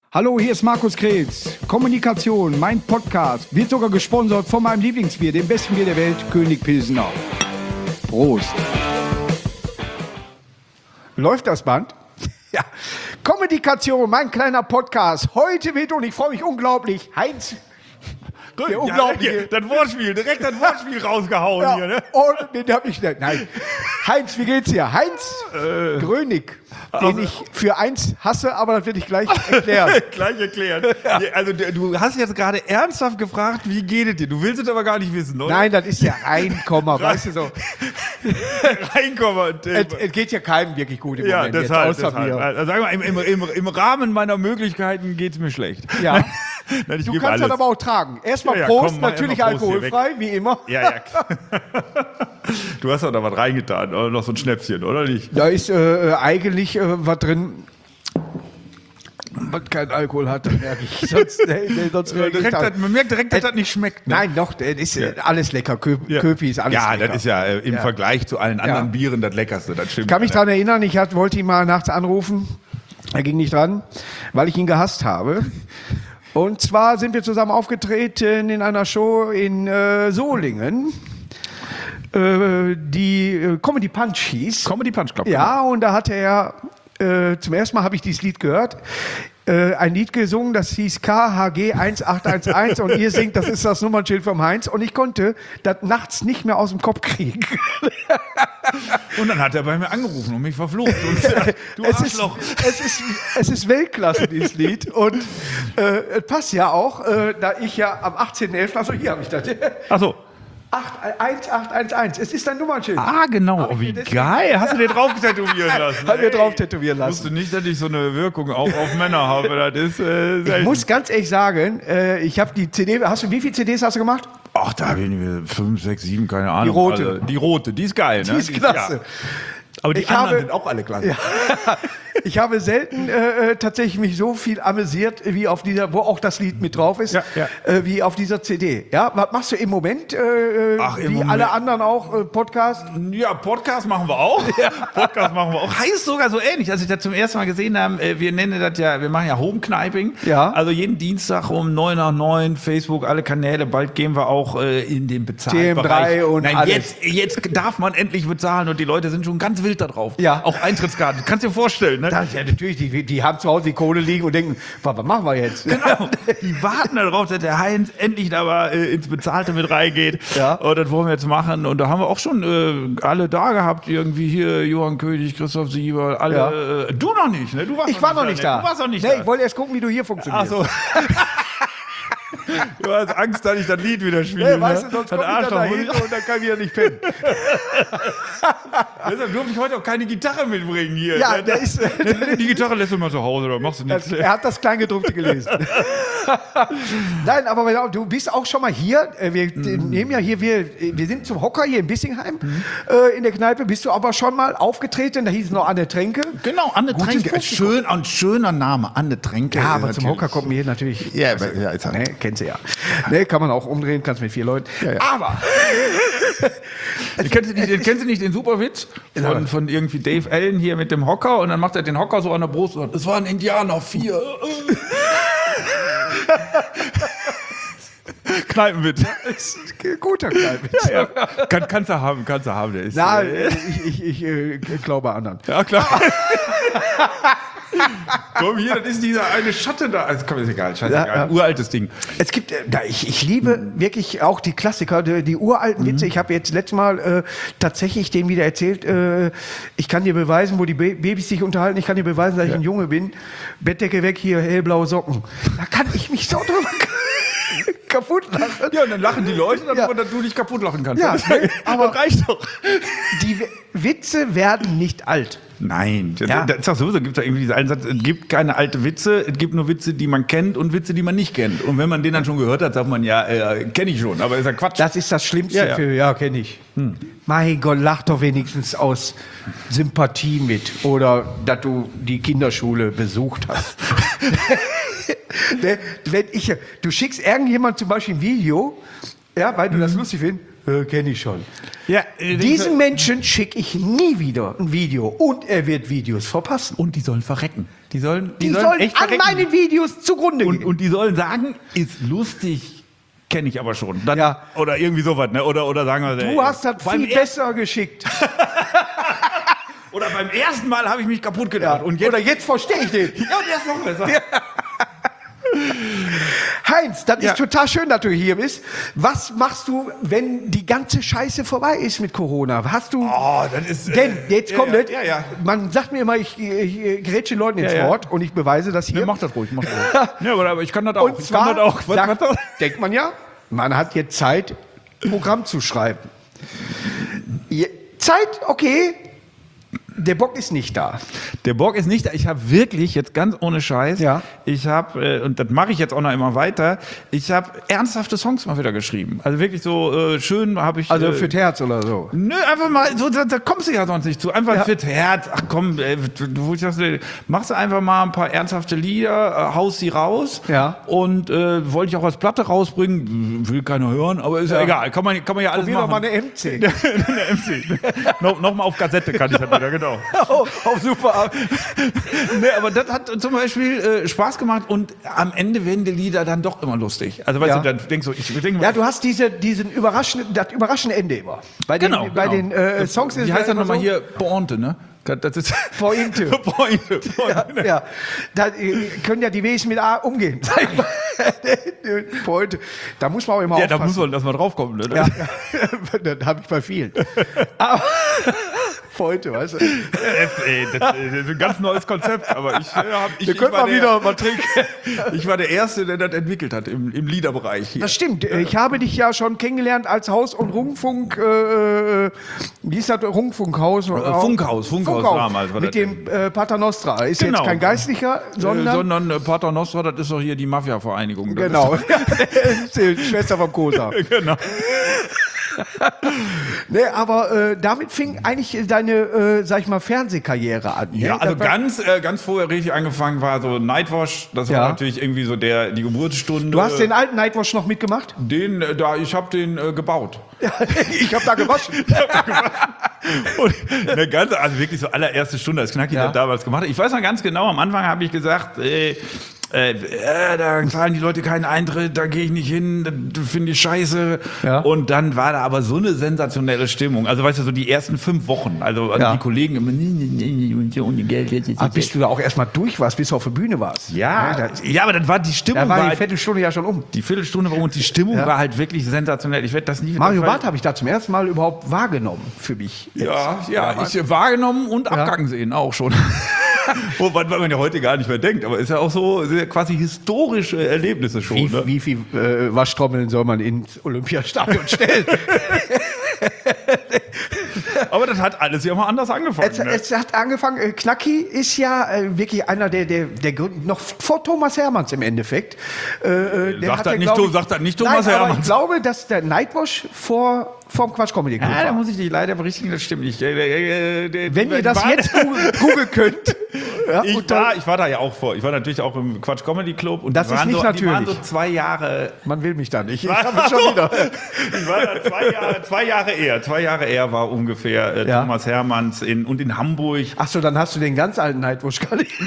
Hallo, hier ist Markus Kretz. Kommunikation, mein Podcast, wird sogar gesponsert von meinem Lieblingsbier, dem besten Bier der Welt, König Pilsener. Prost. Läuft das Band? Ja. Kommunikation, mein kleiner Podcast. Heute wird, und ich freue mich unglaublich, Heinz. Gut, der unglaubliche. Das Wortspiel, direkt das Wortspiel rausgehauen Ja, hier, ne? und den hab ich nicht. Nein. Heinz, wie geht's dir? Heinz Grönig, den ich für eins hasse, aber das werde ich gleich erklären. Gleich erklären. Ja. Also du hast jetzt gerade ernsthaft gefragt, wie geht es dir? Du willst es aber gar nicht wissen, oder? Nein, das ist ja Reinkomma, weißt du so. Reinkommen. Es geht ja keinem wirklich gut im Ja, Moment deshalb. jetzt, außer mir. Also sagen wir, im Rahmen meiner Möglichkeiten geht es mir schlecht. Ja. Nein, Du kannst das aber auch tragen. Erstmal Ja, Prost, komm, mal natürlich erstmal Prost alkoholfrei, wie immer. Ja. Du hast doch da was reingetan, oder noch so ein Schnäpschen, oder nicht? Da ist eigentlich was drin, was kein Alkohol hat, das merke ich. Sonst Man merkt direkt, dass das nicht schmeckt. Ne? Nein, doch, das ist alles lecker. Köpi ist alles Ja, lecker. das ist ja im Vergleich zu allen anderen Bieren das Leckerste, das stimmt. Ich kann mich daran erinnern, wollte ihn mal nachts anrufen. Er ging nicht dran, weil ich ihn gehasst habe. Und zwar sind wir zusammen aufgetreten in einer Show in Solingen, die Comedy Punch hieß. Comedy Punch Club. Ja, und da hatte er, zum ersten Mal habe ich dieses Lied gehört, ein Lied gesungen, das hieß KHG 1811 und ihr singt, das ist das Nummernschild vom Heinz und ich konnte das nachts nicht mehr aus dem Kopf kriegen. Und dann hat er bei mir angerufen und mich verflucht. Und du Arschloch. Es ist Weltklasse, dieses Lied. Und es passt ja auch, da ich ja am 18.11., also hier habe ich das. Ach so. 1811, es ist dein Nummernschild. Ah, genau. Oh, wie geil. Hast du dir drauf tätowieren lassen? Hat mir drauf tätowieren lassen. Ich wusste nicht, dass ich so eine Wirkung auch auf Männer habe. Das ist Ich muss ganz ehrlich sagen, ich habe die CD, wie viele CDs hast du gemacht? Ach, da bin ich 5, 6, 7, keine Ahnung. Die rote. Also, die rote, die ist geil, ne? Die ist klasse. Ja. Aber die anderen sind auch alle klasse. Ja, ich habe selten tatsächlich mich so viel amüsiert, wie auf dieser, wo auch das Lied mit drauf ist, wie auf dieser CD. Ja, was machst du im Moment? Wie Moment. alle anderen auch, Podcast? Ja, Podcast machen wir auch. Podcast machen wir auch. Heißt sogar so ähnlich, als ich das zum ersten Mal gesehen habe. Wir nennen das ja, wir machen ja Home-Kniping. Ja. Also jeden Dienstag um 9 nach 9, Facebook, alle Kanäle. Bald gehen wir auch in den Bezahlbereich. TM3 und Nein, alles. jetzt darf man endlich bezahlen und die Leute sind schon ganz wild da drauf. Ja. Auch Eintrittskarten. Kannst du dir vorstellen, ne? Ja, natürlich, die haben zu Hause die Kohle liegen und denken, was machen wir jetzt? Genau. Die warten darauf, dass der Heinz endlich da mal ins Bezahlte mit reingeht. Ja. Und das wollen wir jetzt machen. Und da haben wir auch schon alle da gehabt. Irgendwie hier Johann König, Christoph Sieber, alle. Ja. Du noch nicht, ne? Ich war noch nicht da. Du warst noch nicht nee, da. Ich wollte erst gucken, wie du hier funktionierst. Ach so. Du hast Angst, dass ich das Lied wieder spiele. Nee, weißt du, sonst Das komme ich dann Arschloch. dahin und dann kann ich wieder nicht pennen. Deshalb durfte ich heute auch keine Gitarre mitbringen hier. Ja, der ist, Die Gitarre lässt du mal zu Hause, da machst du nichts. er hat das Kleingedruckte gelesen. Nein, aber du bist auch schon mal hier. Wir nehmen ja hier, wir sind zum Hocker hier in Bissingheim in der Kneipe. Bist du aber schon mal aufgetreten? Da hieß es noch Anne Tränke. Genau, Anne Gutes Tränke. Publikum. Ein schöner Name, Anne Tränke. Ja, aber zum Hocker kommt mir hier natürlich. Ja, ist halt. Ne, kennst du ja. Ne, kann man auch umdrehen, kannst mit 4 Leuten. Ja. Aber. Kennst du nicht den Superwitz von irgendwie Dave Allen hier mit dem Hocker und dann macht er den Hocker so an der Brust und es waren Indianer 4. Kneipenwitz. Ist ein guter Kneipenwitz. Ja. Kannst du haben, der ist. Na, ich glaube anderen. Ja, klar. Komm hier, das ist dieser eine Schatten da. Also, komm, ist egal, scheißegal. Ja. Uraltes Ding. Es gibt, ich liebe wirklich auch die Klassiker, die uralten Witze. Ich habe jetzt letztes Mal tatsächlich denen wieder erzählt, ich kann dir beweisen, wo die Babys sich unterhalten, ich kann dir beweisen, dass ich ein Junge bin. Bettdecke weg, hier hellblaue Socken. Da kann ich mich so drüber kaputt lachen. Ja, und dann lachen die Leute, Ja. dass du dich kaputt lachen kannst. Ja, aber das reicht doch. die Witze werden nicht alt. Nein, Ja. das ist doch sowieso, gibt es irgendwie diesen einen Satz, es gibt keine alte Witze, es gibt nur Witze, die man kennt und Witze, die man nicht kennt. Und wenn man den dann schon gehört hat, sagt man, ja, kenne ich schon, aber ist ja Quatsch. Das ist das Schlimmste ja, kenne ich. Mein Gott, lach doch wenigstens aus Sympathie mit oder dass du die Kinderschule besucht hast. Du schickst irgendjemand zum Beispiel ein Video, ja, weil du das lustig findest, Kenne ich schon. Ja, Diesen Menschen schicke ich nie wieder ein Video und er wird Videos verpassen. und die sollen verrecken. Die sollen an meinen Videos zugrunde gehen. und die sollen sagen, ist lustig, kenne ich aber schon. Dann, Ja. Oder irgendwie sowas, ne? Oder sagen wir, Du hast das viel besser geschickt. Oder beim ersten Mal habe ich mich kaputt gedacht. Ja. Und jetzt, Oder jetzt verstehe ich den. ja, der ist noch besser. Heinz, das ist total schön, dass du hier bist. Was machst du, wenn die ganze Scheiße vorbei ist mit Corona? Hast du... Oh, das ist... Denn jetzt kommt das. Ja. Man sagt mir immer, ich grätsche den Leuten ins Ja. Wort und ich beweise das hier. Ja, mach das ruhig, mach das ruhig. Ja, aber ich kann das auch. Und zwar ich kann das auch. Was? denkt man ja, man hat jetzt Zeit, Programm zu schreiben. Zeit, okay, der Bock ist nicht da. Der Bock ist nicht da. Ich habe wirklich, jetzt ganz ohne Scheiß, Ja. ich habe, und das mache ich jetzt auch noch immer weiter, ich habe ernsthafte Songs mal wieder geschrieben. Also wirklich so schön habe ich... Also fürs Herz oder so. Nö, einfach mal, so, da kommst du ja sonst nicht zu. Einfach Ja. fürs Herz. Ach komm, machst du einfach mal ein paar ernsthafte Lieder, haust sie raus. Ja. Und wollte ich auch als Platte rausbringen, will keiner hören, aber ist ja egal. Kann man ja alles Probier doch machen. mal eine MC. eine MC. Nochmal auf Kassette kann ich das wieder, genau. Oh, super. Nee, aber das hat zum Beispiel Spaß gemacht und am Ende werden die Lieder dann doch immer lustig. Also weißt Ja. du, dann denkst du, ich denke Ja, du hast das überraschende Ende immer. Bei den, genau, bei genau. den Songs ist Wie es heißt das immer nochmal so, hier? Pointe, ne? Das ist Pointe. Pointe. Ja. Da können ja die Ws mit A umgehen. Sag ich mal. Pointe. Da muss man auch immer Ja, da aufpassen. muss man, dass man draufkommt. Ne? Ja, das habe ich bei vielen. Aber Pointe, weißt du. Das ist ein ganz neues Konzept, aber Wir können mal wieder mal trinken. Ich war der Erste, der das entwickelt hat im Liederbereich hier. Das stimmt. Ich habe dich ja schon kennengelernt als Haus- und Rundfunk, wie ist das, Rundfunkhaus? Funkhaus damals war mit das. dem Pater Nostra. Ist Genau. jetzt kein Geistlicher, sondern Pater Nostra, das ist doch hier die Mafia-Vereinigung. Das genau. Ist die Schwester vom Kosa. Ist, genau. Nee, aber damit fing eigentlich deine, sag ich mal, Fernsehkarriere an. Ja, ne? also Das war- ganz vorher richtig angefangen war so Nightwash. Das Ja. war natürlich irgendwie so die Geburtsstunde. Du hast den alten Nightwatch noch mitgemacht? Ich habe den gebaut. Ich habe da gewaschen. Und also wirklich so allererste Stunde, als Knacki Ja. das damals gemacht hat. Ich weiß noch ganz genau, am Anfang habe ich gesagt, da zahlen die Leute keinen Eintritt, da gehe ich nicht hin, das finde ich scheiße. Ja. Und dann war da aber so eine sensationelle Stimmung. Also weißt du, so die ersten 5 Wochen, also Ja. die Kollegen immer ohne Geld. Bis du da auch erstmal durch warst, bis du auf der Bühne warst. Ja, aber dann war die Stimmung, Da war die halt- Viertelstunde ja schon um. die Viertelstunde war und die Stimmung Ja. war halt wirklich sensationell. Ich werde das nie Mario das war- Barth habe ich da zum ersten Mal überhaupt wahrgenommen für mich. Ja, ich wahrgenommen und Ja. abgangen sehen auch schon. Wobei man ja heute gar nicht mehr denkt, aber ist ja auch so quasi historische Erlebnisse schon. Ne? Wie viel Waschtrommeln soll man ins Olympiastadion stellen? Aber das hat alles ja mal anders angefangen. Ne? Es hat angefangen, Knacki ist ja wirklich einer der Gründer, noch vor Thomas Hermanns im Endeffekt. Sag das nicht Thomas Nein, aber Hermanns. ich glaube, dass der Nightwash vorm Quatsch Comedy Club Ja, da war. muss ich dich leider berichtigen, das stimmt nicht. Wenn ihr das jetzt googeln könnt. Ja, und dann- Ich war da ja auch vor. Ich war natürlich auch im Quatsch Comedy Club. Und Das die ist waren nicht so, Die waren natürlich. so 2 Jahre. Man will mich da nicht. Ich Ach habe es schon wieder. Ich war da 2 Jahre eher. 2 Jahre eher war ungefähr Ja. Thomas Hermanns und in Hamburg. Achso, dann hast du den ganz alten Nightwash gar nicht.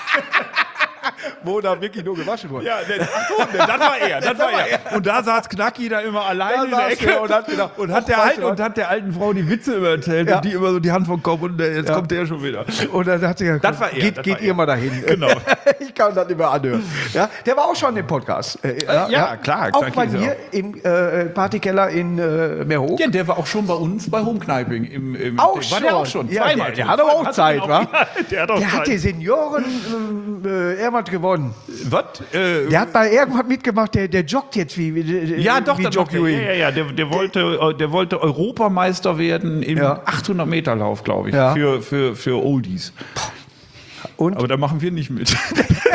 Wo da wirklich nur gewaschen wurde. Ja, das war er. Das war er. Und da saß Knacki da immer alleine in der saß Ecke der und hat gedacht, und hat der alten Frau die Witze immer erzählt Ja. und die immer so die Hand vom Kopf und jetzt kommt der schon wieder. Und dann hat sie gesagt, Das war er, das geht war ihr er. mal dahin. Genau. Ich kann das nicht mehr anhören. Ja, der war auch schon im Podcast. klar, Auch bei ist er mir im Partykeller in Meerhof. Ja, der war auch schon bei uns bei Homekneiping. Auch war der auch schon. Ja, Zweimal. der hat aber auch Zeit, wa? Ja, der hat auch Der hat Zeit. die Senioren irgendwas gewonnen. Was? Der hat bei irgendwas mitgemacht, der joggt jetzt wie Ja, doch, wie das Jock doch, Ewing. der wollte Europameister werden im Ja. 800-Meter-Lauf, glaube ich, Ja. für Oldies. Und Aber da machen wir nicht mit.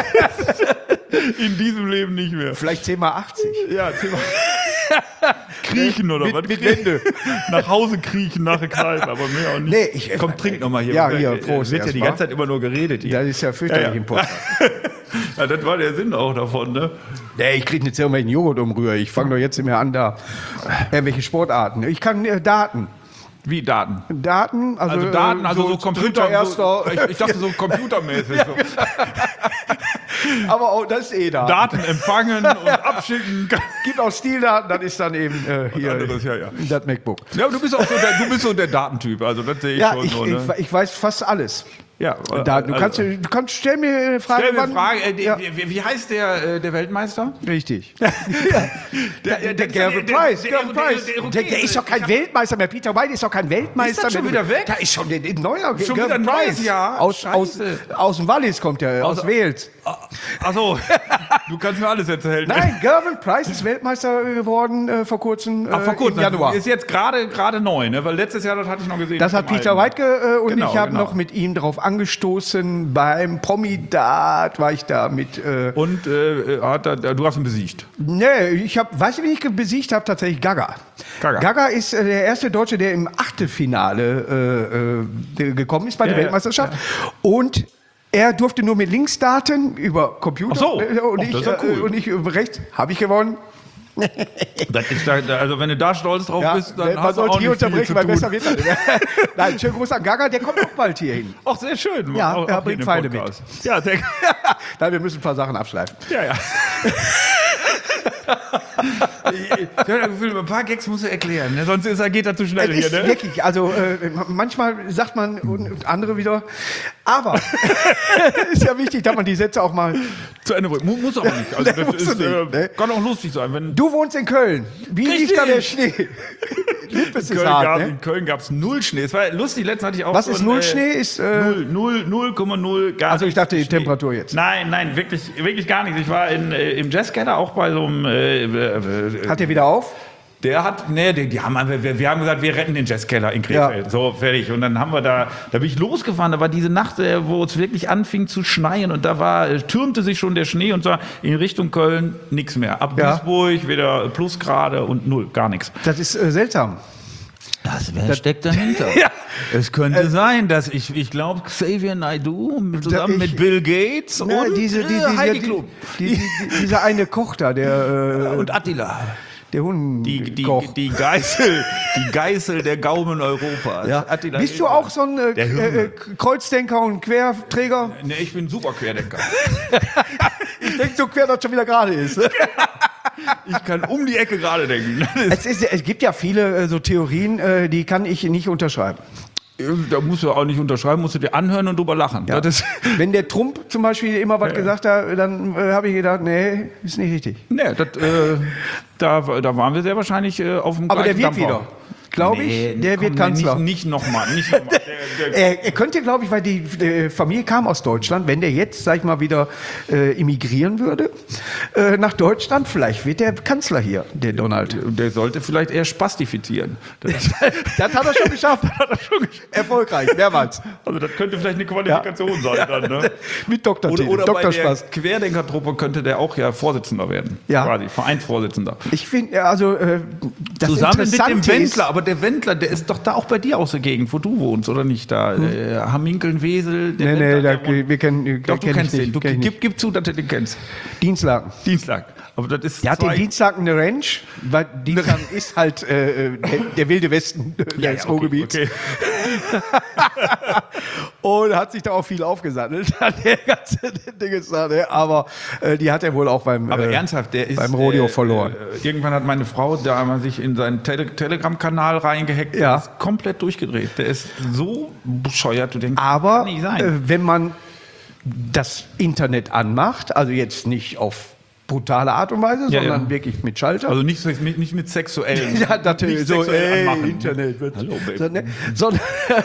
In diesem Leben nicht mehr. vielleicht 10x80. Ja, kriechen oder was? Mit Wände. Nach Hause kriechen nach der Kneipe, aber mehr auch nicht. Nee, Komm, trink nochmal hier. Ja, hier, Prost. Wird ja die ganze Zeit immer nur geredet hier. Das ist ja fürchterlich im Podcast. Ja, das war der Sinn auch davon, ne? Nee, ich kriege nicht irgendwelchen Joghurt umrühren. Ich fange doch jetzt nicht mehr an, da irgendwelche Sportarten. Ich kann Daten. Wie Daten? Daten, Also Daten, also so Computer. Erster. Ich dachte so computermäßig. So. Aber auch das ist Daten. Daten empfangen und abschicken. Gibt auch Stildaten, dann ist dann eben hier anderes, ja. das MacBook. Ja, du bist auch so der Datentyp, also das sehe ich schon so. Ne? Ich weiß fast alles. Ja, Daten. Du kannst stell mir eine Frage. Stell mir eine Frage. Wie heißt der Weltmeister? Richtig. Der Gervin Price. Der ist doch kein Weltmeister mehr. Peter White ist doch kein Weltmeister mehr. Ist das schon wieder weg? Da ist schon ein neuer Schon wieder ein neues Jahr? Aus dem Wallis kommt der, aus Wales. Achso, du kannst mir alles erzählen. Nein, Gervin Price ist Weltmeister geworden vor kurzem. Vor kurzem, im Januar. Ist jetzt gerade neu, ne? Weil letztes Jahr, das hatte ich noch gesehen. Das hat Peter White und Genau, ich habe genau. noch mit ihm darauf angestoßen. Beim Promidat war ich da mit. Und du hast ihn besiegt. Nee, weißt du, wen ich besiegt habe? Tatsächlich Gaga. Gaga ist der erste Deutsche, der im Achtelfinale gekommen ist bei der Weltmeisterschaft. Und er durfte nur mit Linksdaten über Computer. Ach so. Und Das ist ja cool. und ich über rechts. Habe ich gewonnen. Das ist also wenn du da stolz drauf bist, dann man hast du auch sollte hier nicht viel unterbrechen, zu weil tun. besser wird das. Nein, schönen Gruß an Gaga, der kommt auch bald hier hin. Ach, sehr schön. Ja, Auch er hier bringt in den Pfeile Podcast. Ja, sehr Nein, wir müssen ein paar Sachen abschleifen. Ja. Ich habe das Gefühl, ein paar Gags musst du erklären, ne? Sonst geht das zu schnell Es hier. ist Ne? wirklich, also manchmal sagt man und andere wieder, aber ist ja wichtig, dass man die Sätze auch mal. Zu Ende bringen. Muss aber nicht. Also das Musst ist, du nicht, ne? kann auch lustig sein. Wenn Du wohnst in Köln. Wie liegt da der Schnee? Lippes ist hart, ne? in Köln gab es null Schnee. Es war lustig, letztens hatte ich auch Was so ist Null Schnee? Ist, 0,0 gar also ich dachte die Schnee. Temperatur jetzt. Nein, wirklich gar nicht. Ich war im Jazzkeller auch bei so einem. Hat der wieder auf? Der hat, wir haben gesagt, wir retten den Jazzkeller in Krefeld. Ja. So, fertig. Und dann haben wir da bin ich losgefahren, da war diese Nacht, wo es wirklich anfing zu schneien und da türmte sich schon der Schnee und zwar in Richtung Köln nichts mehr. Ab Duisburg wieder Plusgrade und null, gar nichts. Das ist seltsam. Wer steckt dahinter? Ja. Es könnte sein, dass ich glaube, Xavier Naidoo zusammen mit Bill Gates und Heidi Klum. Dieser eine Koch da, der und Attila. Der Hund. Die Geißel der Gaumen Europas. Ja. Bist du auch so ein Kreuzdenker und Querträger? Ne, ich bin super Querdenker. Ich denke so quer, dass schon wieder gerade ist. Ich kann um die Ecke gerade denken. Es gibt ja viele so Theorien, die kann ich nicht unterschreiben. Da musst du auch nicht unterschreiben, musst du dir anhören und drüber lachen. Ja. Wenn der Trump zum Beispiel immer was gesagt hat, dann habe ich gedacht, nee, ist nicht richtig. Nee, da waren wir sehr wahrscheinlich auf dem Aber der gleichen wird Dampfer. wieder. Glaube ich, der wird Kanzler. Nicht nochmal. Er könnte, glaube ich, weil die Familie kam aus Deutschland, wenn der jetzt, sag ich mal, wieder emigrieren würde nach Deutschland, vielleicht wird der Kanzler hier, der Donald. Der sollte vielleicht eher spastifizieren. Das hat er schon geschafft. Erfolgreich, mehrmals. Also das könnte vielleicht eine Qualifikation sein dann, ne? Mit Doktortitel, oder bei Doktorspaß. der Querdenkertruppe könnte der auch Vorsitzender werden. Ja. Quasi, Vereinsvorsitzender. Ich finde, also das Zusammen mit dem Interessante Wendler, aber der Wendler, der ist doch da auch bei dir aus der Gegend, wo du wohnst, oder nicht? Da Hamminkeln, Wesel, der Wendler, wir kennen doch, du kennst den. Gib zu, dass du den kennst. Dienstlaken. Aber das ist Der hat den Dienstlaken eine Ranch, weil Dienstlaken ist halt der wilde Westen des Ruhrgebiets. Okay. Und hat sich da auch viel aufgesattelt. Der ganze Ding ist da, ne? Aber die hat er wohl auch beim ernsthaft, der ist beim Rodeo verloren. Irgendwann hat meine Frau da mal sich in seinen Telegram-Kanal reingehackt. Ja. Der ist komplett durchgedreht. Der ist so bescheuert, du denkst, Aber kann nicht sein. wenn man das Internet anmacht, also jetzt nicht auf brutale Art und Weise, sondern wirklich mit Schalter. Also nicht mit sexuellen. Ja, natürlich. Nicht So, sexuell anmachen. Internet wird. Hallo, Baby. So, ne, sondern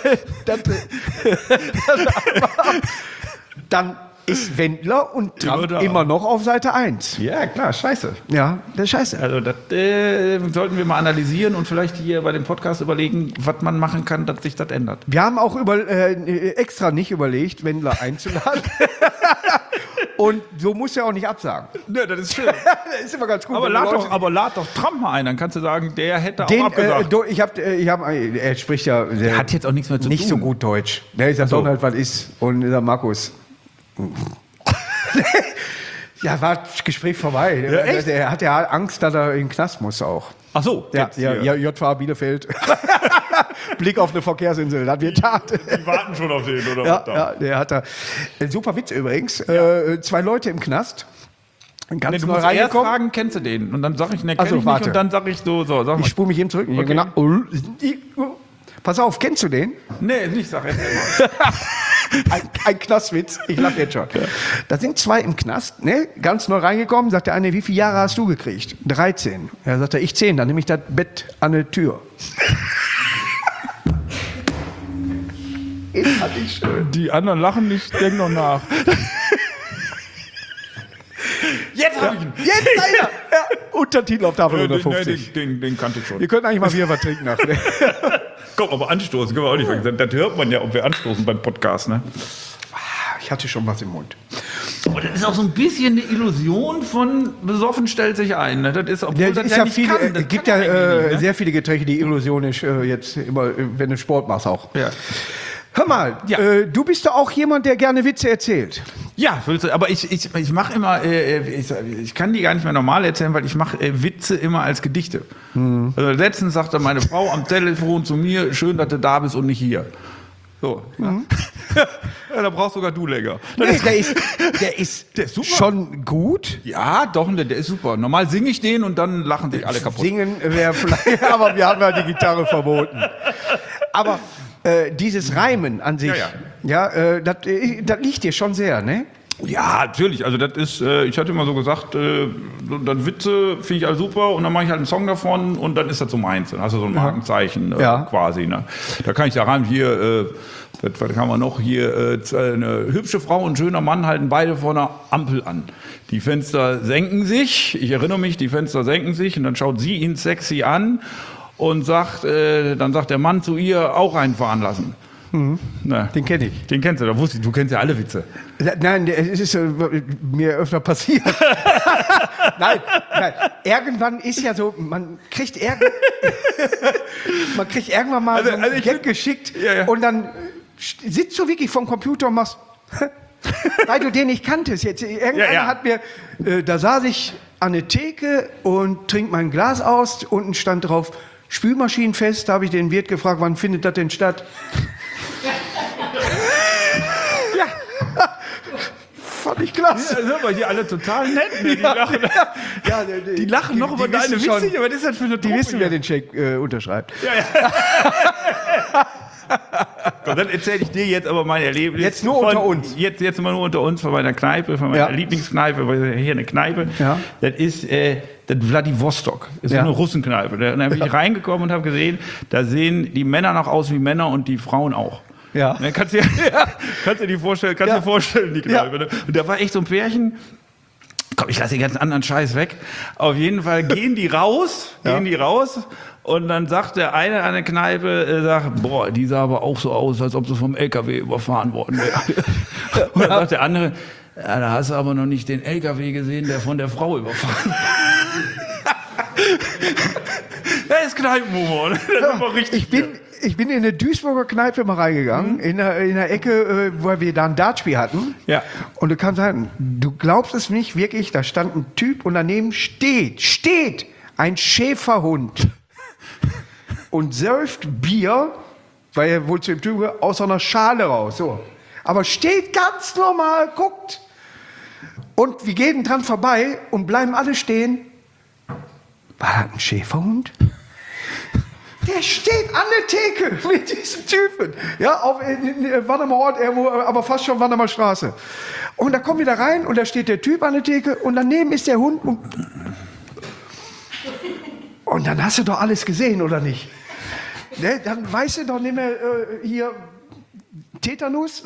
dann ist Wendler und Trump immer noch auf Seite 1. Ja, klar, scheiße. Ja, das ist scheiße. Also das sollten wir mal analysieren und vielleicht hier bei dem Podcast überlegen, was man machen kann, dass sich das ändert. Wir haben auch extra nicht überlegt, Wendler einzuladen. Und so musst du ja auch nicht absagen. Ne, das ist schön. Das ist immer ganz gut. Aber wenn lad doch Trump mal ein, dann kannst du sagen, der hätte den, auch abgesagt. er spricht ja Der hat jetzt auch nichts mehr zu nicht tun. so gut Deutsch. Der ist ja Donald, was ist. Und dieser Markus. Ja, war das Gespräch vorbei. Ja, echt? Der hat ja Angst, dass er in den Knast muss auch. Ach so. Ja, JVA Bielefeld. Blick auf eine Verkehrsinsel, das wird Tat. Die warten schon auf den, oder? Ja, der hat da. Super Witz übrigens. 2 Leute im Knast. Ganz Du neu musst erst reingekommen. fragen, kennst du den? Und dann sag ich, ne, kenn Also, ich nicht. warte. Und dann sag ich so, sag mal. Ich spule mich eben zurück. Okay. Genau. Pass auf, kennst du den? Nee, nicht, sag jetzt mal. Ein Knastwitz. Ich lache jetzt schon. Da sind 2 im Knast, ne? Ganz neu reingekommen. Sagt der eine, wie viele Jahre hast du gekriegt? 13. Er sagt, ich 10. Dann nehme ich das Bett an der Tür. Ist das nicht schön? Die anderen lachen nicht, denk noch nach. Jetzt hab ich ihn. Jetzt einer! Ja, Untertitel auf Tafel 150. Den kannte ich schon. Wir können eigentlich mal wieder was trinken nachher. Komm, aber anstoßen können wir auch nicht vergessen. Das hört man ja, ob wir anstoßen beim Podcast, ne? Ich hatte schon was im Mund. Aber das ist auch so ein bisschen eine Illusion von besoffen stellt sich ein. Ne? Das ist, obwohl das ist ja nicht viel, kann. Das es gibt kann ja eigentlich nicht, ne? sehr viele Getränke, die illusionisch jetzt immer, wenn du Sport machst auch. Ja. Hör mal, Ja. Du bist doch auch jemand, der gerne Witze erzählt. Ja, aber ich mache immer, ich kann die gar nicht mehr normal erzählen, weil ich mache Witze immer als Gedichte. Also letztens sagte meine Frau am Telefon zu mir, schön, dass du da bist und nicht hier. So. Ja. Ja, da brauchst sogar du länger. Nee, der ist super. schon gut. Ja, doch, der ist super. Normal singe ich den und dann lachen sich alle kaputt. Singen wäre vielleicht, aber wir haben ja die Gitarre verboten. Aber dieses Reimen an sich, das liegt dir schon sehr, ne? Ja, natürlich. Also das ist, ich hatte immer so gesagt, dann Witze finde ich halt super und dann mache ich halt einen Song davon und dann ist das so meins. Dann hast du so ein Markenzeichen quasi. Ne? Da kann ich da rein, hier, was kann man noch, hier, eine hübsche Frau und ein schöner Mann halten beide vor einer Ampel an. Die Fenster senken sich, ich erinnere mich, die Fenster senken sich und dann schaut sie ihn sexy an und dann sagt der Mann zu ihr, auch reinfahren lassen. Na, Den kenne ich. Den kennst du, da wusste ich, du kennst ja alle Witze. Nein, es ist mir öfter passiert. Nein, irgendwann ist ja so, man kriegt irgendwann mal so einen Gag geschickt und dann sitzt du wirklich vom Computer und machst, weil du den nicht kanntest. Jetzt, irgendeiner hat mir, da saß ich an der Theke und trink mein Glas aus, unten stand drauf, Spülmaschinenfest, da habe ich den Wirt gefragt, wann findet das denn statt? Fand ich klasse. Ja, weil die alle total nett, ne? Die lachen, die lachen noch über deine Witze, aber was ist das für eine Die Truppe wissen, hier? wer den Check unterschreibt. Komm, dann erzähle ich dir jetzt aber mein Erlebnis. Jetzt nur unter uns. Jetzt mal nur unter uns, von meiner Kneipe, von meiner Lieblingskneipe, weil hier eine Kneipe. Ja. Das ist das Vladivostok. Das ist eine Russenkneipe. Da bin ich reingekommen und habe gesehen, da sehen die Männer noch aus wie Männer und die Frauen auch. Ja. Dann kannst du dir vorstellen, die Kneipe. Ne? Und da war echt so ein Pärchen. Komm, ich lasse den ganzen anderen Scheiß weg. Auf jeden Fall gehen die raus. Und dann sagt der eine an der Kneipe, boah, die sah aber auch so aus, als ob sie vom LKW überfahren worden wäre. Und dann sagt der andere, ja, da hast du aber noch nicht den LKW gesehen, der von der Frau überfahren wurde. Das ist Kneipenhumor. Das ist aber richtig. Ich bin in eine Duisburger Kneipe mal reingegangen, in der Ecke, wo wir da ein Dartspiel hatten. Ja. Und du kannst sagen, du glaubst es nicht wirklich, da stand ein Typ und daneben steht ein Schäferhund und säuft Bier, weil er wohl zu dem Typ gehört, aus einer Schale raus. So. Aber steht ganz normal, guckt. Und wir gehen dran vorbei und bleiben alle stehen. War das ein Schäferhund? Der steht an der Theke mit diesem Typen. Ja, auf Wannermer Ort, irgendwo, aber fast schon Wannermer Straße. Und da kommen wir da rein und da steht der Typ an der Theke und daneben ist der Hund. Und dann hast du doch alles gesehen, oder nicht? Ne? Dann weißt du doch nicht mehr hier Tetanus?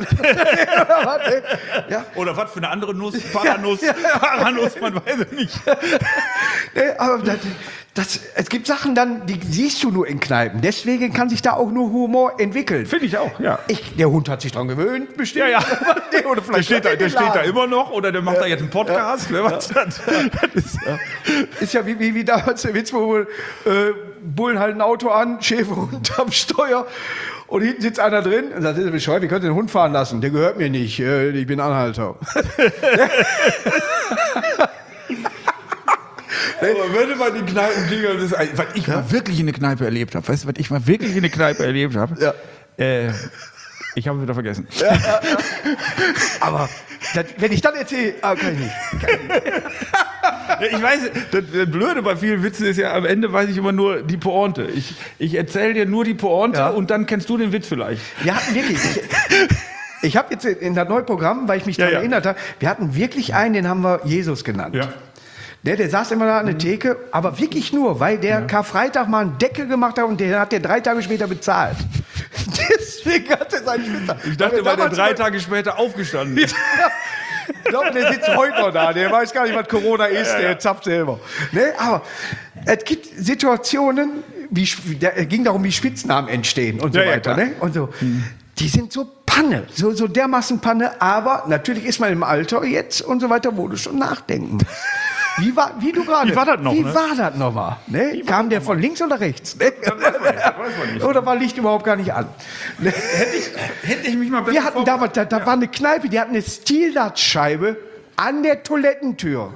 Ja. Oder was für eine andere Nuss? Paranuss? Paranuss, man weiß es nicht. Nee, aber es gibt Sachen dann, die siehst du nur in Kneipen. Deswegen kann sich da auch nur Humor entwickeln. Finde ich auch, ja. Der Hund hat sich dran gewöhnt, bestimmt. Ja. Nee, oder Der steht da immer noch oder der macht da jetzt einen Podcast. Wer weiß das? Ist ja wie damals der Witz, wo Bullen halten ein Auto an, Schäferhund am Steuer und hinten sitzt einer drin und sagt, das ist bescheuert, wie könnt ihr den Hund fahren lassen? Der gehört mir nicht, ich bin Anhalter. Aber wenn man die Kneipendinger, was ich mal wirklich in eine Kneipe erlebt habe, weißt du, was ich mal wirklich in eine Kneipe erlebt habe? Ja. Ich habe es wieder vergessen. Aber wenn ich dann erzähle, kann ich nicht. Ich weiß, das Blöde bei vielen Witzen ist ja, am Ende weiß ich immer nur die Pointe. Ich erzähle dir nur die Pointe und dann kennst du den Witz vielleicht. Wir hatten wirklich... Ich habe jetzt in das neue Programm, weil ich mich daran erinnert habe, wir hatten wirklich einen, den haben wir Jesus genannt. Ja. Der saß immer da an der Theke, aber wirklich nur, weil der Karfreitag mal einen Deckel gemacht hat und den hat der 3 Tage später bezahlt. Deswegen hat er seinen Schwitzer. Ich dachte, weil der 3 Tage später aufgestanden ist. Ich glaube, der sitzt heute noch da. Der weiß gar nicht, was Corona ist. Der zapft selber. Ne? Aber es gibt Situationen, es ging darum, wie Spitznamen entstehen und so weiter. Ne? Und so. Die sind so Panne, so dermaßen Panne. Aber natürlich ist man im Alter jetzt und so weiter, wo du schon nachdenken musst. Wie war das nochmal? Ne? Kam der von links oder rechts? Ne? Das weiß man nicht. Oder war Licht überhaupt gar nicht an? Ne? Hätte ich mich mal besser Wir hatten damals, da war eine Kneipe, die hat eine Stildartscheibe an der Toilettentür.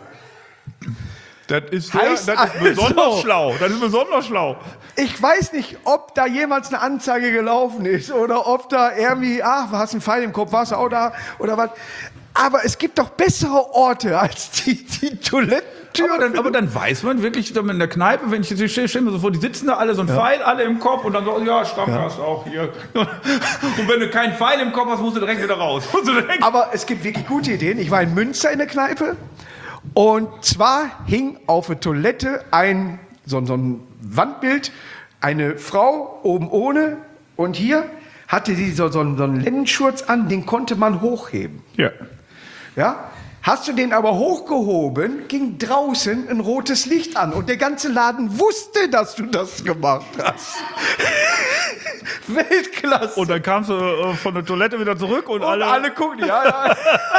Das ist besonders schlau. Das ist besonders schlau. Ich weiß nicht, ob da jemals eine Anzeige gelaufen ist oder ob da irgendwie, hast einen Pfeil im Kopf, warst du auch da oder was. Aber es gibt doch bessere Orte als die Toilettentür. Aber dann weiß man wirklich, in der Kneipe, wenn ich jetzt stelle mir so vor, die sitzen da alle so ein Pfeil, alle im Kopf und dann so, Stammgast auch hier. Und wenn du keinen Pfeil im Kopf hast, musst du direkt wieder raus. Aber es gibt wirklich gute Ideen. Ich war in Münster in der Kneipe und zwar hing auf der Toilette so ein Wandbild, eine Frau oben ohne und hier hatte sie so einen Lendenschurz an, den konnte man hochheben. Ja. Ja? Hast du den aber hochgehoben, ging draußen ein rotes Licht an und der ganze Laden wusste, dass du das gemacht hast. Weltklasse. Und dann kamst du von der Toilette wieder zurück und alle gucken, ja.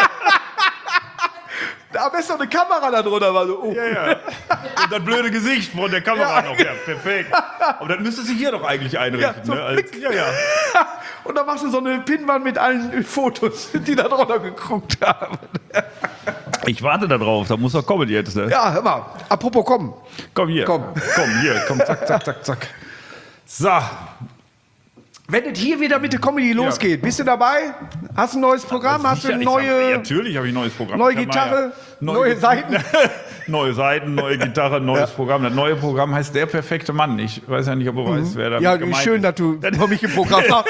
Am besten noch eine Kamera da drunter war so. Ja. Und das blöde Gesicht von der Kamera noch. Ja, perfekt. Aber dann müsste sie hier doch eigentlich einrichten. Ja, so Und dann machst du so eine Pinnwand mit allen Fotos, die da drunter geguckt haben. Ich warte da drauf, da muss er kommen jetzt. Ne? Ja, hör mal. Apropos kommen. Komm hier. Komm, zack. So. Wenn es hier wieder mit der Comedy losgeht, bist du dabei? Hast du ein neues Programm? Hast du eine neue... Natürlich habe ich ein neues Programm. Neue Gitarre, neue Seiten? Neue Seiten, neue Gitarre, neues Programm. Das neue Programm heißt Der perfekte Mann. Ich weiß ja nicht, ob du weißt, wer da gemeint ist. Ja, schön, dass du für mich im Programm hast.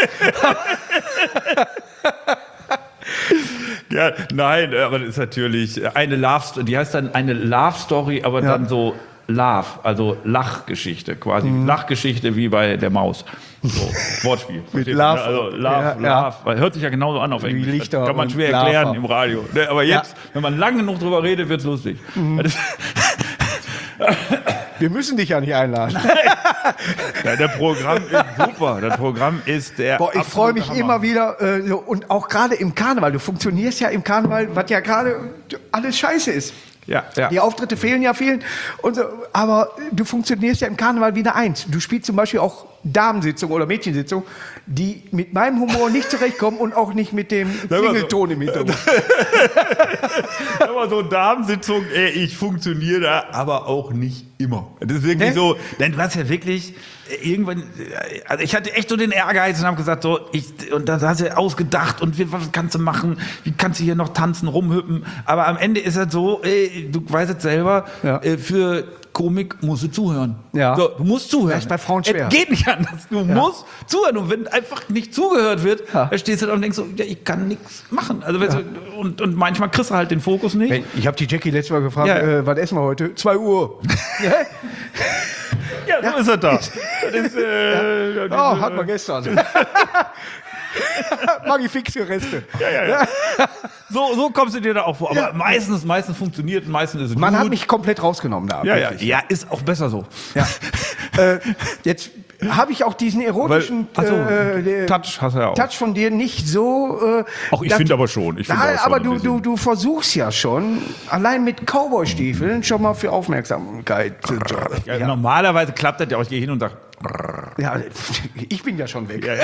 Ja, nein, aber das ist natürlich eine Love, die heißt dann eine Love Story, aber dann so Love, also Lachgeschichte quasi. Lachgeschichte wie bei der Maus. So, Wortspiel. Mit Love. Also Love. Hört sich ja genauso an auf Englisch. Lichter kann man schwer erklären im Radio. Aber jetzt, wenn man lang genug drüber redet, wird's lustig. Wir müssen dich ja nicht einladen. Ja, das Programm ist super. Das Programm ist der ich freue mich Hammer. Immer wieder und auch gerade im Karneval. Du funktionierst ja im Karneval, was ja gerade alles scheiße ist. Ja. Die Auftritte fehlen und so, aber du funktionierst ja im Karneval wieder eins. Du spielst zum Beispiel auch Damensitzung oder Mädchensitzung, die mit meinem Humor nicht zurechtkommen und auch nicht mit dem Klingelton im Hintergrund. Aber so Damensitzung, ich funktioniere da, aber auch nicht immer. Das ist wirklich so, denn du hast ja wirklich irgendwann, also ich hatte echt so den Ehrgeiz und habe gesagt, und dann hast du ausgedacht und was kannst du machen, wie kannst du hier noch tanzen, rumhüppen, aber am Ende ist es so, du weißt es selber, für Komik musst du zuhören. Ja. So, du musst zuhören. Das ist bei Frauen schwer. Es geht nicht anders. Du musst zuhören. Und wenn einfach nicht zugehört wird, da stehst du da und denkst so, ich kann nichts machen. Also, und manchmal kriegst du halt den Fokus nicht. Ich habe die Jackie letztes Mal gefragt, was essen wir heute? 2 Uhr. Ja, so ist er da. Das ist, hat man gestern. Magifixio Reste. Ja. So kommst du dir da auch vor. Aber meistens funktioniert, meistens ist es Man gut. hat mich komplett rausgenommen da. Ja, ist auch besser so. Ja. Jetzt habe ich auch diesen erotischen Touch hast du ja auch. Touch von dir nicht so. Auch ich finde aber schon. Aber du versuchst ja schon, allein mit Cowboy-Stiefeln schon mal für Aufmerksamkeit zu sorgen. Ja, normalerweise klappt das ja auch. Ich gehe hin und sage, Ja, ich bin ja schon weg.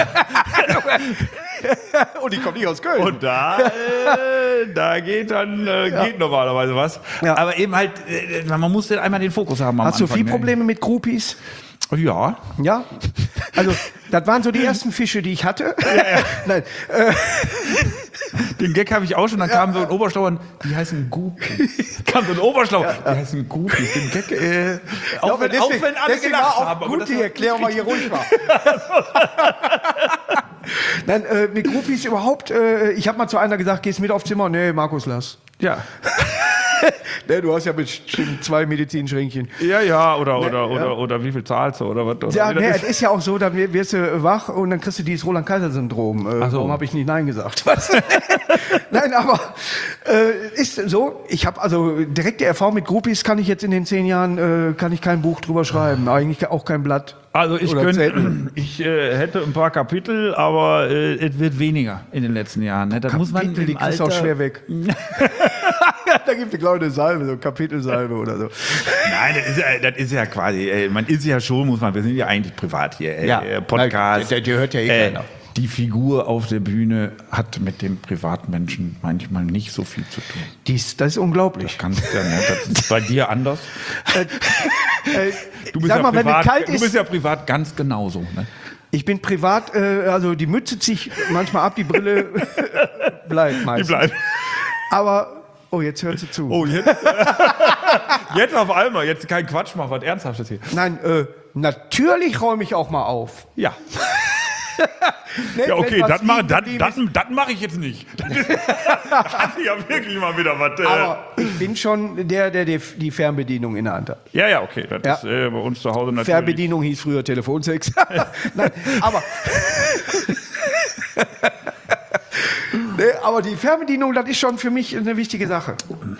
Und ich komme nicht aus Köln. und da geht dann geht normalerweise was. Ja. Aber eben halt, man muss dann einmal den Fokus haben. Am Hast du Anfang, viel ne? Probleme mit Groupies? Ja. Ja? Also, das waren so die ersten Fische, die ich hatte. Nein, Den Gag habe ich auch schon. Dann kam so ein Oberstauer, die heißen Guppies. Kam so ein Oberstauer, die heißen Guppies. Den Gag, auch wenn alle gelacht haben. aber Gut, das die war- Erklärung mal hier ruhig war. Nein, mit Groupies überhaupt, ich habe mal zu einer gesagt, gehst mit aufs Zimmer? Nee, Markus, lass. Ja. Nee, du hast ja bestimmt 2 Medizinschränkchen. Ja, oder wie viel zahlst du oder was? Oder Ja, wie das nee, ist. es ist ja auch so, dann wirst du wach und dann kriegst du dieses Roland-Kaiser-Syndrom. so. Warum habe ich nicht Nein gesagt? Was? Nein, aber ist so, ich habe also direkte Erfahrung mit Groupies, kann ich jetzt in den 10 Jahren, kann ich kein Buch drüber schreiben, eigentlich auch kein Blatt. Also ich Oder Zettel. hätte ein paar Kapitel, aber es wird weniger in den letzten Jahren. Ne? Das muss man Kapitel, die im kriegst du auch Alter- schwer weg. Da gibt es, glaube ich, eine Salbe, so Kapitelsalbe oder so. Nein, das ist ja quasi, man ist ja schon, wir sind ja eigentlich privat hier, Podcast. Der hört ja keiner. Die Figur auf der Bühne hat mit dem Privatmenschen manchmal nicht so viel zu tun. Das ist unglaublich. Das ist bei dir anders. Du bist, Sag ja mal, wenn privat, es kalt du ist, bist ja privat ganz genauso. Ne? ich bin privat, also die Mütze ziehe ich manchmal ab, die Brille bleibt meistens. Die bleiben. Aber, oh, jetzt hört sie zu. Oh, jetzt auf einmal, jetzt kein Quatsch, mach was Ernsthaftes hier. Nein, natürlich räume ich auch mal auf. Ja. Ne, Ja, okay, wenn was das mache liegen geblieben ist. ich jetzt nicht. Da hat sich ja wirklich mal wieder was. Aber ich bin schon der die Fernbedienung in der Hand hat. Ja, okay, das Ja. ist bei uns zu Hause natürlich. Fernbedienung hieß früher Telefonsex. Nein, aber... Ne, aber die Fernbedienung, das ist schon für mich eine wichtige Sache.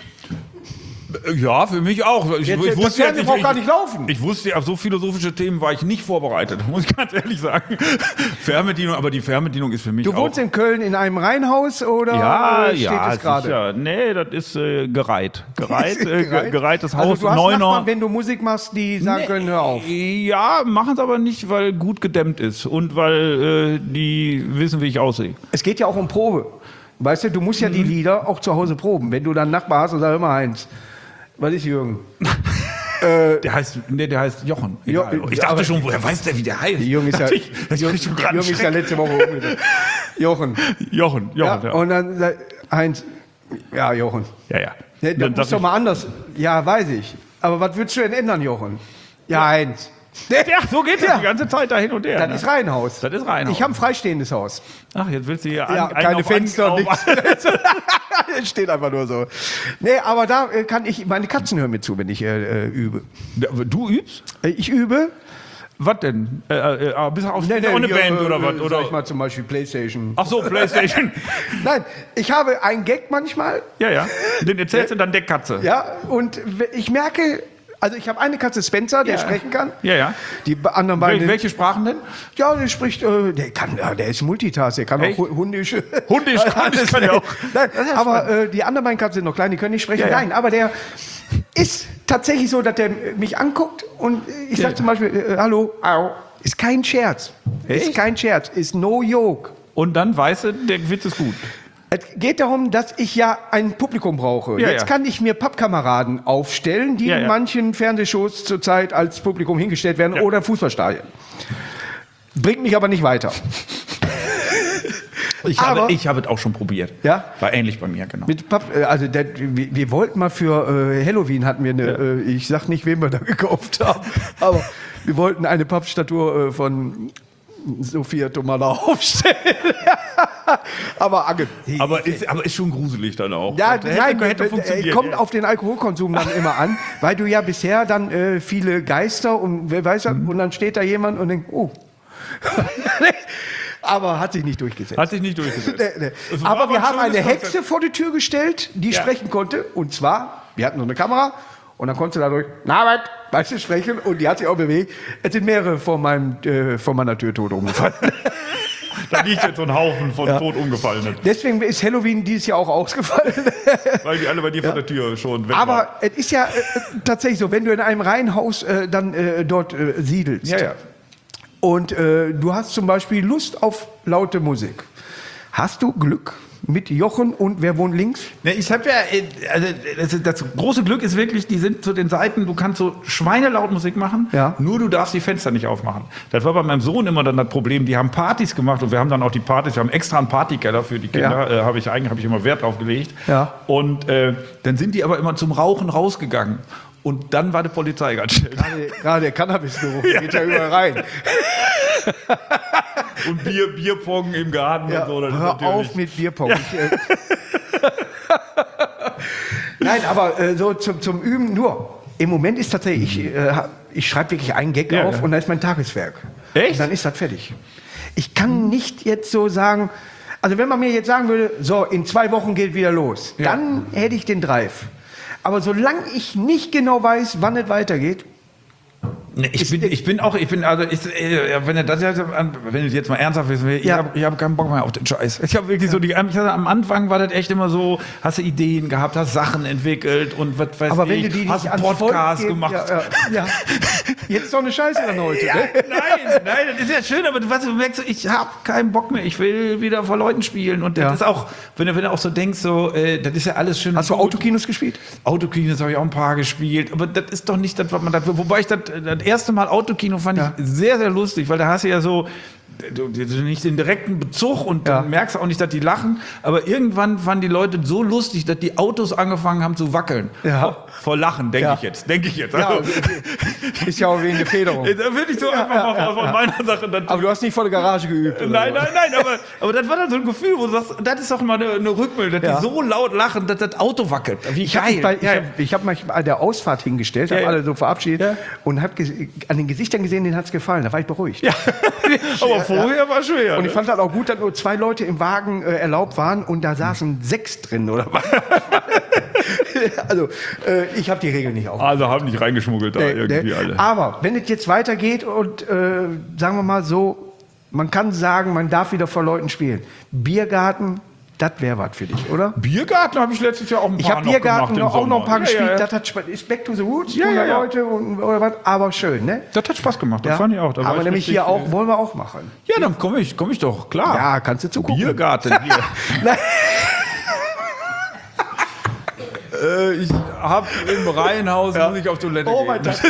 Ja, für mich auch. Ich Das Fernsehen braucht gar nicht laufen. Ich wusste, auf so philosophische Themen war ich nicht vorbereitet, muss ich ganz ehrlich sagen. Fernbedienung, aber die Fernbedienung ist für mich Du auch... wohnst in Köln in einem Reihenhaus oder steht es gerade? sicher. Nee, das ist gereiht. Gereihtes Haus, Also du hast Neuner. Nachbarn, wenn du Musik machst, die sagen können, hör auf. Ja, machen es aber nicht, weil gut gedämmt ist und weil die wissen, wie ich aussehe. Es geht ja auch um Probe. Weißt du musst ja die Lieder auch zu Hause proben. Wenn du dann einen Nachbar hast und sagst immer Heinz, was ist Jürgen? Der heißt Jochen. Egal. Jo- Ich dachte aber- schon, woher weiß der, wie der heißt? Jürgen ist ja, Jürgen Jürgen ist ja letzte Woche umgedreht. Jochen. Jochen. Ja, Ja. und dann sagt Heinz, ja, Jochen. Ja. Ne, das Dann muss sag doch mal anders. Ja, weiß ich. Aber was würdest du denn ändern, Jochen? Ja, Heinz. ja, so geht es Ja. die ganze Zeit da hin und her. Das ist Reihenhaus. Das ist Reihenhaus. Ich habe ein freistehendes Haus. Ach, jetzt willst du hier Ja, einen keine auf Fenster, auf- nichts. Es steht einfach nur so. Nee, aber da kann ich, meine Katzen hören mir zu, wenn ich übe. Du übst? Ich übe. Was denn? Bist du auf eine hier, Band oder was? Sag Oder? ich mal zum Beispiel Playstation. Ach so, Playstation. Nein, ich habe einen Gag manchmal. Ja. Den erzählst du dann der Katze. Ja, und ich merke, also ich habe eine Katze, Spencer, der Ja. sprechen kann. Ja. Die anderen beiden. Welche Sprachen denn? Ja, der spricht, der ist Multitask, der kann Echt? auch Hundisch. Hundisch kann er auch. Nein, aber die anderen beiden Katzen sind noch klein, die können nicht sprechen. Ja. Nein, aber der ist tatsächlich so, dass der mich anguckt und ich sage zum Beispiel, hallo, au. Ist kein Scherz. Echt? Ist kein Scherz, ist no joke. Und dann weißt du, der Witz ist gut. Es geht darum, dass ich ja ein Publikum brauche. Ja, Jetzt ja. kann ich mir Pappkameraden aufstellen, die Ja, ja. in manchen Fernsehshows zurzeit als Publikum hingestellt werden oder Fußballstadien. Bringt mich aber nicht weiter. Ich Aber- habe es auch schon probiert. Ja? War ähnlich bei mir, genau. Mit also wir wollten mal für Halloween hatten wir eine, ich sag nicht, wem wir da gekauft haben, aber wir wollten eine Pappstatue von Sophia Tomala aufstellen. Aber Ange. Aber ist schon gruselig dann auch. Ja, hätte funktioniert. kommt auf den Alkoholkonsum dann immer an, weil du ja bisher dann viele Geister und wer weiß was, und dann steht da jemand und denkt, oh. Aber hat sich nicht durchgesetzt. Hat sich nicht durchgesetzt. Nee. Es war Aber wir ein haben eine schönes Hexe Konzept. vor die Tür gestellt, die Ja. sprechen konnte. Und zwar, wir hatten so eine Kamera und dann konntest du dadurch, Norbert, weißt du, sprechen. Und die hat sich auch bewegt. Es sind mehrere vor meiner Tür tot umgefallen. Da liegt jetzt so ein Haufen von tot umgefallenen. Deswegen ist Halloween dieses Jahr auch ausgefallen. Weil die alle bei dir vor der Tür schon weg Aber waren. es ist ja tatsächlich so, wenn du in einem Reihenhaus dann dort siedelst. Ja, ja. Und du hast zum Beispiel Lust auf laute Musik. Hast du Glück mit Jochen und wer wohnt links? Ne, ich habe ja, also das große Glück ist wirklich, die sind zu den Seiten, du kannst so schweinelaut Musik machen, Ja. nur du darfst die Fenster nicht aufmachen. Das war bei meinem Sohn immer dann das Problem, die haben Partys gemacht und wir haben dann auch die Partys, wir haben extra einen Partykeller für die Kinder, habe ich immer Wert drauf gelegt. Ja. Und dann sind die aber immer zum Rauchen rausgegangen. Und dann war die Polizei ganz schnell. Gerade der Cannabis-Geruch geht ja überall rein. Und Bierpong im Garten Ja, und so. Das ist hör natürlich- auf mit Bierpong. Nein, aber so zum Üben nur. Im Moment ist tatsächlich, ich schreibe wirklich einen Gag Ja, auf ja. und dann ist mein Tageswerk. Echt? Und dann ist das fertig. Ich kann nicht jetzt so sagen, also wenn man mir jetzt sagen würde, so in 2 Wochen geht wieder los, Ja. dann hätte ich den Drive. Aber solange ich nicht genau weiß, wann es weitergeht, Nee, wenn du jetzt mal ernsthaft wissen willst, Ja. ich hab keinen Bock mehr auf den Scheiß. Ich habe wirklich so am Anfang war das echt immer so, hast du Ideen gehabt, hast Sachen entwickelt und was weiß aber wenn ich, du die hast nicht einen ans Volk Podcast geben- gemacht. Ja. Jetzt ist doch eine Scheiße dann heute. Ja, Ne? nein, das ist ja schön, aber du merkst, so, ich habe keinen Bock mehr, ich will wieder vor Leuten spielen und das Ja. ist auch, wenn du auch so denkst, so, das ist ja alles schön. Hast du Autokinos gespielt? Autokinos habe ich auch ein paar gespielt, aber das ist doch nicht das, was man da, wobei ich das erste Mal Autokino fand Ja. ich sehr, sehr lustig, weil da hast du ja so du nicht den direkten Bezug und Ja. dann merkst du auch nicht, dass die lachen, aber irgendwann fanden die Leute so lustig, dass die Autos angefangen haben zu wackeln. Ja. Vor Lachen, denke Ja. ich jetzt. Ja, Also, ist ja auch wegen der Federung. da würde ich so einfach mal von meiner Sache dann Aber du hast nicht vor der Garage geübt. oder Nein, so. aber das war dann so ein Gefühl, wo du sagst, das ist doch mal eine Rückmeldung, dass Ja. die so laut lachen, dass das Auto wackelt. Wie geil. Ich hab mich bei der Ausfahrt hingestellt, habe Ja. alle so verabschiedet Ja. und habe an den Gesichtern gesehen, denen hat es gefallen. Da war ich beruhigt. Aber vorher war schwer. Und ich fand das auch gut, dass nur 2 Leute im Wagen erlaubt waren und da saßen 6 drin oder was. Also, ich habe die Regeln nicht auf. Also haben nicht reingeschmuggelt da irgendwie Nee. alle. Aber wenn es jetzt weitergeht und sagen wir mal so, man kann sagen, man darf wieder vor Leuten spielen. Biergarten, das wäre was für dich, oder? Biergarten habe ich letztes Jahr auch ein Ich paar habe Biergarten noch gemacht auch noch ein paar im gespielt. Sommer. Das hat Spaß. Ist Back to the Roots, Ja, 100 ja. Leute oder was, aber schön, ne? Das hat Spaß gemacht, das fand ich auch. Da war aber ich nämlich richtig, hier auch, wollen wir auch machen. Ja, dann komm ich doch, klar. Ja, kannst du zugucken. Biergarten hier. Nein. Ich habe im Reihenhaus, muss ich auf Toilette Oh gehen. mein Gott.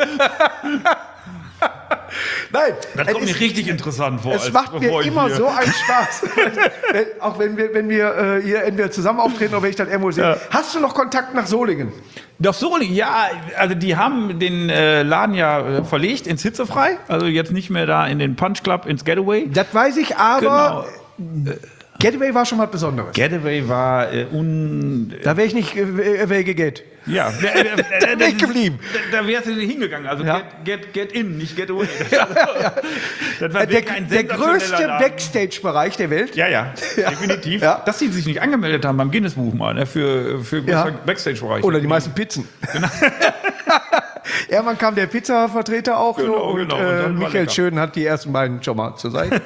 Nein, Das kommt mir richtig interessant vor. es als macht mir bevor ich immer hier- so einen Spaß. Auch wenn wir hier entweder zusammen auftreten oder wenn ich dann irgendwo sehe. Ja. Hast du noch Kontakt nach Solingen? Doch so, ja, also die haben den Laden ja verlegt ins Hitzefrei, also jetzt nicht mehr da in den Punch Club, ins Getaway. Das weiß ich, aber Getaway war schon was Besonderes. Getaway war Da wäre ich nicht geget. ja, Da wär ich geblieben. Da wärst du hingegangen, also Ja. get in, nicht get away. Das war Der wirklich ein größte sensationeller Laden. Backstage-Bereich der Welt. Ja, definitiv. Ja. Dass sie sich nicht angemeldet haben beim Guinness-Buch mal, ne, für Ja. Backstage-Bereich. Oder die meisten Pizzen. Irgendwann kam der Pizza-Vertreter auch Genau, so und, genau. Und dann war Michael lecker. Schön hat die ersten beiden schon mal zur Seite.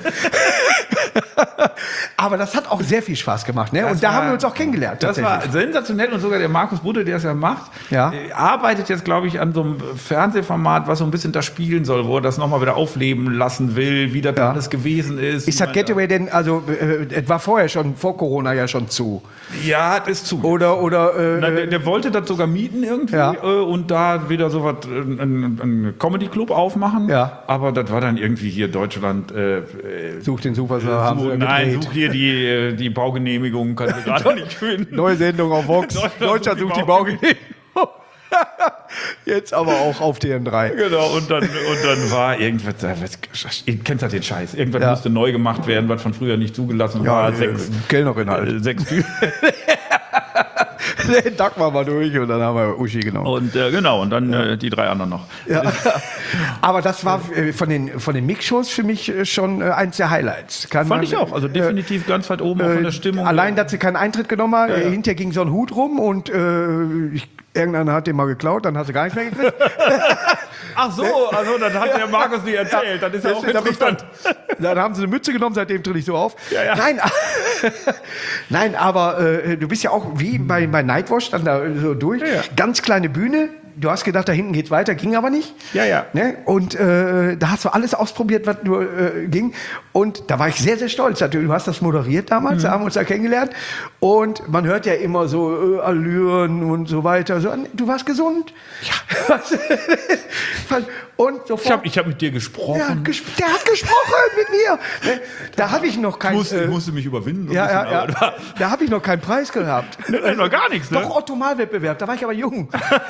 Aber das hat auch sehr viel Spaß gemacht, ne? Das Und da war- haben wir uns auch kennengelernt. Das war tatsächlich. sensationell und sogar der Markus Budde, der es ja macht, Ja. arbeitet jetzt, glaube ich, an so einem Fernsehformat, was so ein bisschen das spielen soll, wo er das nochmal wieder aufleben lassen will, wie das Ja. alles gewesen ist. Ist das Getaway denn, also es war vorher schon, vor Corona ja schon zu. Ja, das ist zu. Oder Na, der wollte das sogar mieten irgendwie Ja. und da wieder so was, einen Comedy-Club aufmachen. Ja. Aber das war dann irgendwie hier Deutschland. Such den Superstar, haben sie Nein, gedreht. such hier die Baugenehmigung, kannst du gerade nicht finden. Neue Sendung auf Vox. Deutschland sucht die Baugenehmigung. Jetzt aber auch auf TM3. Genau, und dann war irgendwas, ihr kennt das den Scheiß, irgendwas Ja. musste neu gemacht werden, was von früher nicht zugelassen war. Kellnerin halt. 6 Tüten. Den Tag waren wir durch und dann haben wir Uschi genommen. Und genau, und dann die 3 anderen noch. Ja. Aber das war von den Mix-Shows für mich schon eins der Highlights. Fand ich auch, also definitiv ganz weit oben auch von der Stimmung. Allein, dass sie keinen Eintritt genommen haben, hinterher ging so ein Hut rum und irgendeiner hat den mal geklaut, dann hast du gar nichts mehr gekriegt. Ach so, also dann hat der Markus nicht erzählt, dann ist ja auch interessant. Dann haben sie eine Mütze genommen, seitdem tritt ich so auf. Ja. Nein, aber du bist ja auch wie bei Nightwash dann da so durch. Ja. Ganz kleine Bühne. Du hast gedacht, da hinten geht's weiter, ging aber nicht. Ja. Ne? Und da hast du alles ausprobiert, was nur ging. Und da war ich sehr, sehr stolz. Du hast das moderiert damals, haben uns da kennengelernt. Und man hört ja immer so Allüren und so weiter. So, du warst gesund. Ja. Und sofort. Ich hab mit dir gesprochen. Ja, der hat gesprochen mit mir. Ne? Da habe ich noch keinen. Ich musste mich überwinden. Ja. Da habe ich noch keinen Preis gehabt. Noch gar nichts, ne? Doch Otto-Mal-Wettbewerb, da war ich aber jung.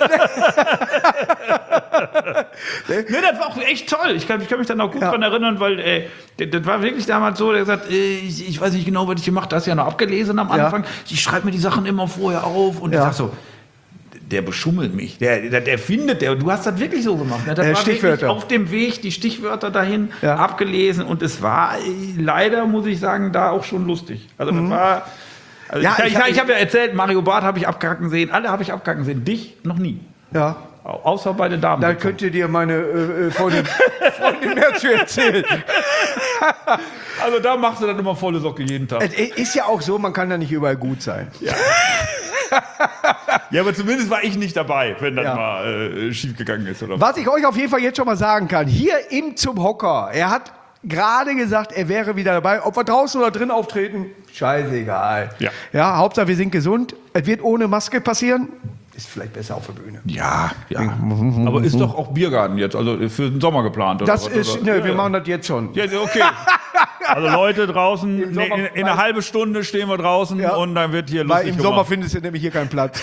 Ne, das war auch echt toll. Ich kann mich dann noch gut dran erinnern, weil das war wirklich damals so, der gesagt, ich weiß nicht genau, was ich gemacht habe, das hast ja noch abgelesen am Anfang. Ich schreibe mir die Sachen immer vorher auf und ich sag so, der beschummelt mich, der findet, du hast das wirklich so gemacht. Ne? Das war wirklich auf dem Weg, die Stichwörter dahin abgelesen und es war leider, muss ich sagen, da auch schon lustig. Also das war... Also ich habe ja erzählt, Mario Barth habe ich abkacken sehen, alle habe ich abkacken sehen, dich noch nie. Ja. Außer bei den Damen. Da könnt ihr dir meine Freundin mehr zu erzählen. Also da machst du dann immer volle Socke jeden Tag. Es ist ja auch so, man kann da nicht überall gut sein. Ja. Ja, aber zumindest war ich nicht dabei, wenn das mal schief gegangen ist. Oder was ich euch auf jeden Fall jetzt schon mal sagen kann, hier im Zum Hocker, er hat gerade gesagt, er wäre wieder dabei. Ob wir draußen oder drin auftreten, scheißegal. Ja, Hauptsache wir sind gesund. Es wird ohne Maske passieren. Ist vielleicht besser auf der Bühne. Ja. Aber ist doch auch Biergarten jetzt, also für den Sommer geplant, oder? Wir machen das jetzt schon. Ja, okay. Also Leute draußen, in einer halben Stunde stehen wir draußen und dann wird hier lustig gemacht. Im Sommer findest du nämlich hier keinen Platz.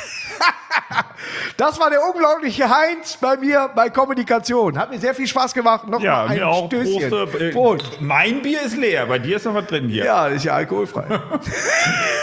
Das war der unglaubliche Heinz bei mir bei Kommunikation. Hat mir sehr viel Spaß gemacht. Noch mal ein mir auch. Stößchen. Prost. Mein Bier ist leer, bei dir ist noch was drin hier. Ja, das ist ja alkoholfrei.